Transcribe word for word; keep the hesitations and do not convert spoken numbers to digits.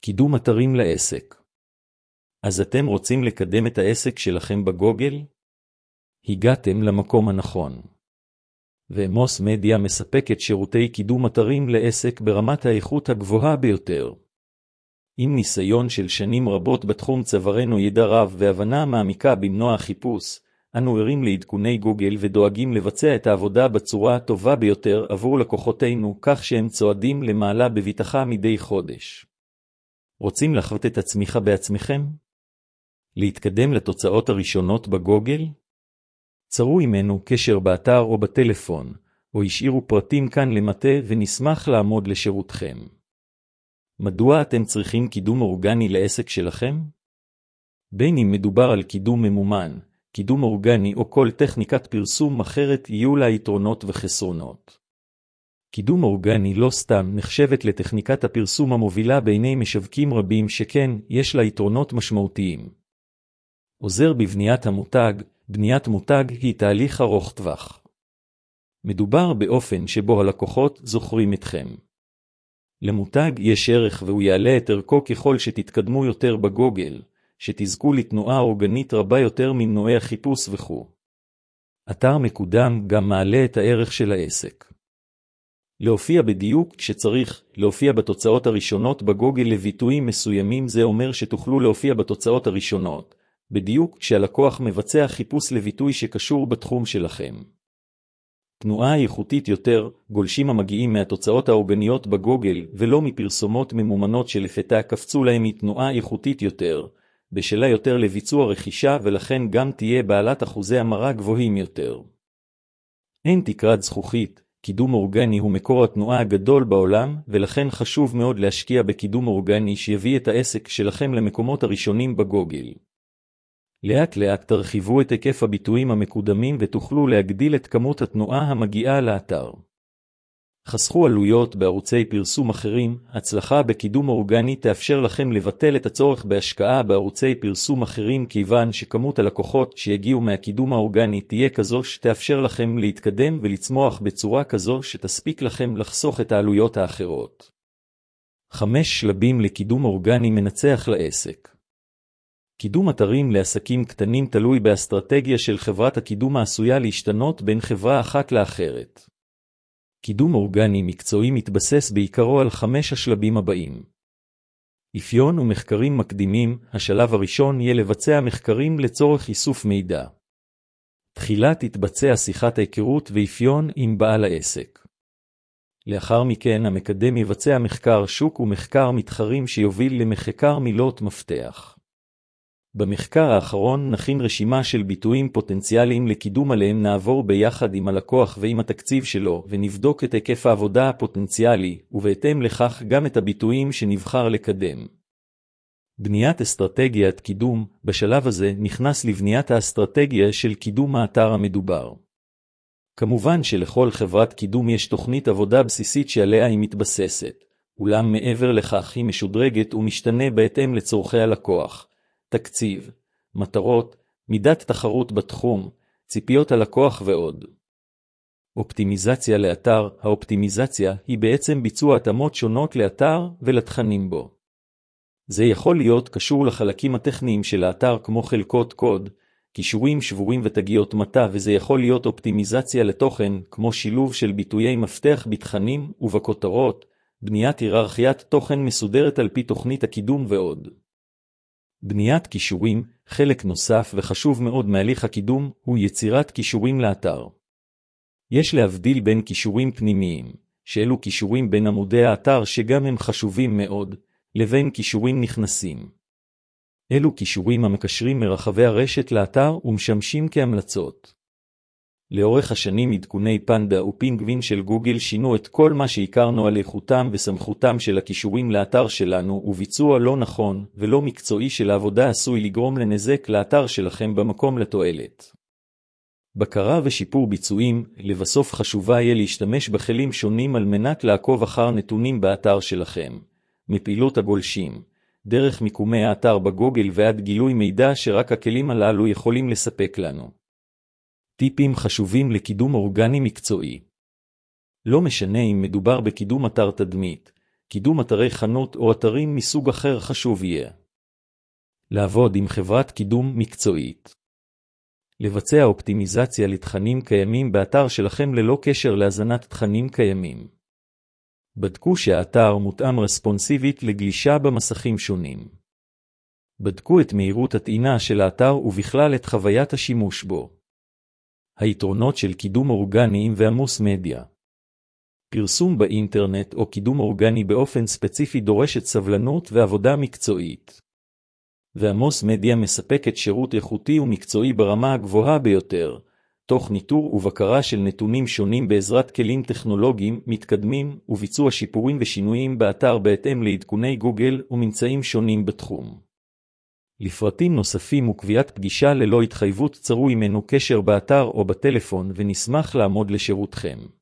קידום אתרים לעסק. אז אתם רוצים לקדם את העסק שלכם בגוגל? הגעתם למקום הנכון. ואמוס מדיה מספקת שירותי קידום אתרים לעסק ברמת האיכות הגבוהה ביותר. עם ניסיון של שנים רבות בתחום צברנו ידע רב והבנה מעמיקה במנוע החיפוש, אנו ערים לעדכוני גוגל ודואגים לבצע את העבודה בצורה הטובה ביותר עבור לקוחותינו, כך שהם צועדים למעלה בביטחה מדי חודש. רוצים לחוות את עצמך בעצמכם? להתקדם לתוצאות הראשונות בגוגל? צרו עמנו קשר באתר או בטלפון, או השאירו פרטים כאן למטה ונשמח לעמוד לשירותכם. מדוע אתם צריכים קידום אורגני לעסק שלכם? בין אם מדובר על קידום ממומן, קידום אורגני או כל טכניקת פרסום אחרת, יהיו לה יתרונות וחסרונות. קידום אורגני לא סתם נחשבת לטכניקת הפרסום המובילה בעיני משווקים רבים, שכן יש לה יתרונות משמעותיים. עוזר בבניית המותג. בניית מותג היא תהליך ארוך טווח. מדובר באופן שבו הלקוחות זוכרים אתכם. למותג יש ערך והוא יעלה את ערכו ככל שתתקדמו יותר בגוגל, שתזכו לתנועה אורגנית רבה יותר ממנועי החיפוש וכו'. אתר מקודם גם מעלה את הערך של העסק. להופיע בדיוק כשצריך, להופיע בתוצאות הראשונות בגוגל לביטויים מסוימים, זה אומר שתוכלו להופיע בתוצאות הראשונות, בדיוק כשהלקוח מבצע חיפוש לביטוי שקשור בתחום שלכם. תנועה איכותית יותר, גולשים המגיעים מהתוצאות האורגניות בגוגל ולא מפרסומות ממומנות שלפתע קפצו להם, היא תנועה איכותית יותר, בשלה יותר לביצוע רכישה ולכן גם תהיה בעלת אחוזי המרה גבוהים יותר. אין תקרת זכוכית, קידום אורגני הוא מקור התנועה הגדול בעולם, ולכן חשוב מאוד להשקיע בקידום אורגני שיביא את העסק שלכם למקומות הראשונים בגוגל. לאט לאט תרחיבו את היקף הביטויים המקודמים ותוכלו להגדיל את כמות התנועה המגיעה לאתר. חסכו עלויות בערוצי פרסום אחרים. הצלחה בקידום אורגני תאפשר לכם לבטל את הצורך בהשקעה בערוצי פרסום אחרים, כיוון שכמות הלקוחות שיגיעו מהקידום האורגני תהיה כזו שתאפשר לכם להתקדם ולצמוח בצורה כזו שתספיק לכם לחסוך את העלויות האחרות. חמש שלבים לקידום אורגני מנצח לעסק. קידום אתרים לעסקים קטנים תלוי באסטרטגיה של חברת הקידום, העשויה להשתנות בין חברה אחת לאחרת. קידום אורגני מקצועי מתבסס בעיקרו על חמש השלבים הבאים. אפיון ומחקרים מקדימים. השלב הראשון יהיה לבצע מחקרים לצורך איסוף מידע. תחילה תתבצע שיחת ההיכרות ואפיון עם בעל העסק. לאחר מכן המקדם יבצע מחקר שוק ומחקר מתחרים שיוביל למחקר מילות מפתח. במחקר האחרון נכין רשימה של ביטויים פוטנציאליים לקידום, עליהם נעבור ביחד עם הלקוח ועם התקציב שלו, ונבדוק את היקף העבודה הפוטנציאלי, ובהתאם לכך גם את הביטויים שנבחר לקדם. בניית אסטרטגיית קידום. בשלב הזה נכנס לבניית האסטרטגיה של קידום האתר המדובר. כמובן שלכל חברת קידום יש תוכנית עבודה בסיסית שעליה היא מתבססת, אולם מעבר לכך היא משודרגת ומשתנה בהתאם לצורכי הלקוח. תקציב, מטרות, מידת תחרות בתחום, ציפיות הלקוח ועוד. אופטימיזציה לאתר. האופטימיזציה היא בעצם ביצוע התאמות שונות לאתר ולתכנים בו. זה יכול להיות קשור לחלקים הטכניים של האתר כמו חלקות קוד, קישורים שבורים ותגיות מטה, וזה יכול להיות אופטימיזציה לתוכן כמו שילוב של ביטויי מפתח בתכנים ובכותרות, בניית היררכיית תוכן מסודרת על פי תוכנית הקידום ועוד. בניית קישורים. חלק נוסף וחשוב מאוד מהליך הקידום הוא יצירת קישורים לאתר. יש להבדיל בין קישורים פנימיים, שאלו קישורים בין עמודי האתר שגם הם חשובים מאוד, לבין קישורים נכנסים. אלו קישורים המקשרים מרחבי הרשת לאתר ומשמשים כהמלצות. לאורך השנים עדכוני פנדה ופינגווין של גוגל שינו את כל מה שהכרנו על איכותם וסמכותם של הקישורים לאתר שלנו, וביצוע לא נכון ולא מקצועי של העבודה עשוי לגרום לנזק לאתר שלכם במקום לתועלת. בקרה ושיפור ביצועים. לבסוף חשובה יהיה להשתמש בכלים שונים על מנת לעקוב אחר נתונים באתר שלכם, מפעילות הגולשים, דרך מיקומי האתר בגוגל ועד גילוי מידע שרק הכלים הללו יכולים לספק לנו. טיפים חשובים לקידום אורגני מקצועי. לא משנה אם מדובר בקידום אתר תדמית, קידום אתרי חנות או אתרים מסוג אחר חשוב יהיה. לעבוד עם חברת קידום מקצועית. לבצע אופטימיזציה לתכנים קיימים באתר שלכם ללא קשר להזנת תכנים קיימים. בדקו שהאתר מותאם רספונסיבית לגלישה במסכים שונים. בדקו את מהירות הטעינה של האתר ובכלל את חוויית השימוש בו. היתרונות של קידום אורגני ועמוס מדיה. פרסום באינטרנט או קידום אורגני באופן ספציפי דורשת סבלנות ועבודה מקצועית. ועמוס מדיה מספקת שירות איכותי ומקצועי ברמה הגבוהה ביותר, תוך ניטור ובקרה של נתונים שונים בעזרת כלים טכנולוגיים מתקדמים וביצוע שיפורים ושינויים באתר בהתאם לעדכוני גוגל וממצאים שונים בתחום. לפרטים נוספים וקביעת פגישה ללא התחייבות צרו עמנו קשר באתר או בטלפון ונשמח לעמוד לשירותכם.